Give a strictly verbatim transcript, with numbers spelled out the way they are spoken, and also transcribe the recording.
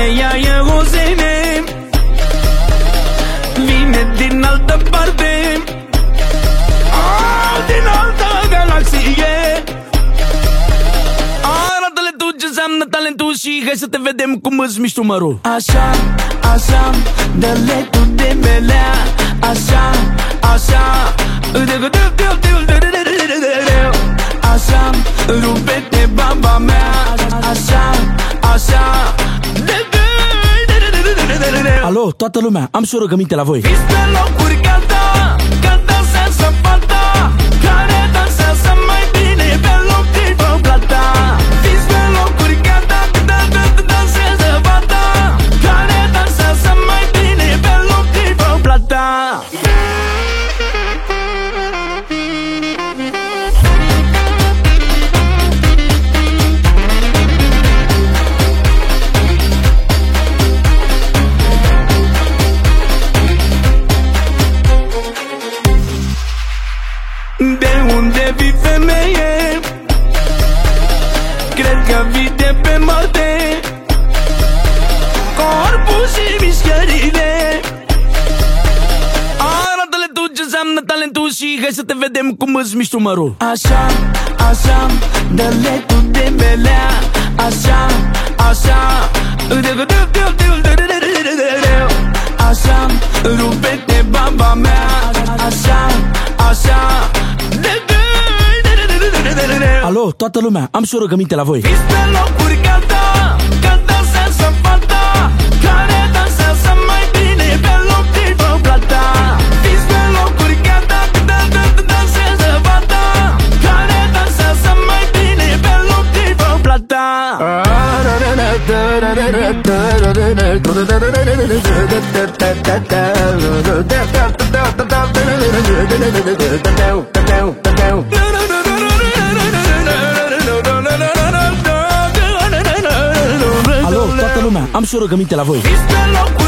ea e o zene, vine din altă parte, ah, din altă galaxie. Arată-le tu ce înseamnă talentul și hai să te vedem cum îți miști umărul. Așa, așa, dă-le tu de melea. Așa, așa, așa, rupe-te baba mea. Așa, așa. Alo, toată lumea, am și o rugăminte la voi. Fiți pe locuri gata, că dansează fata care dansează mai bine pe loc după plata. Fiți pe locuri gata, că dansează fata care dansează mai bine pe loc după plata. De unde vii, femeie? Cred că vii de pe Marte. Corpul și mișcările, arată-le tu ce înseamnă talentul și hai să te vedem cum îți miști umărul. Așa, așa, dă-le tu de melea. Așa, așa, așa, rupe-te baba mea. Așa, așa. Alo, toată lumea, am și o rugăminte la voi. Fiți pe locuri gata, că dansează fata care dansează mai bine pe loc după plata. Fiți pe locuri gata, că dansează fata care dansează mai bine pe loc după plata. Alo, toată lumea, am și o rugăminte la voi. Fiți pe locuri